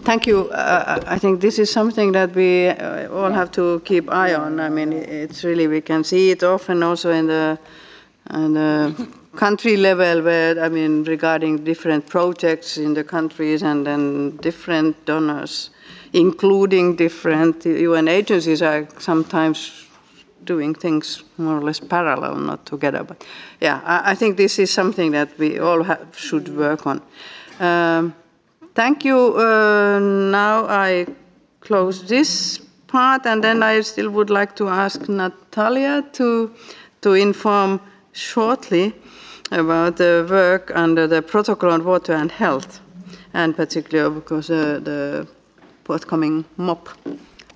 Thank you. I think this is something that we all have to keep eye on. I mean, it's really, we can see it often also in the country level where, I mean, regarding different projects in the countries and then different donors, including different UN agencies are sometimes doing things more or less parallel, not together. But yeah, I think this is something that we all should work on. Thank you. Now I close this part, and then I still would like to ask Natalia to inform shortly about the work under the Protocol on Water and Health, and particularly because the forthcoming MOP.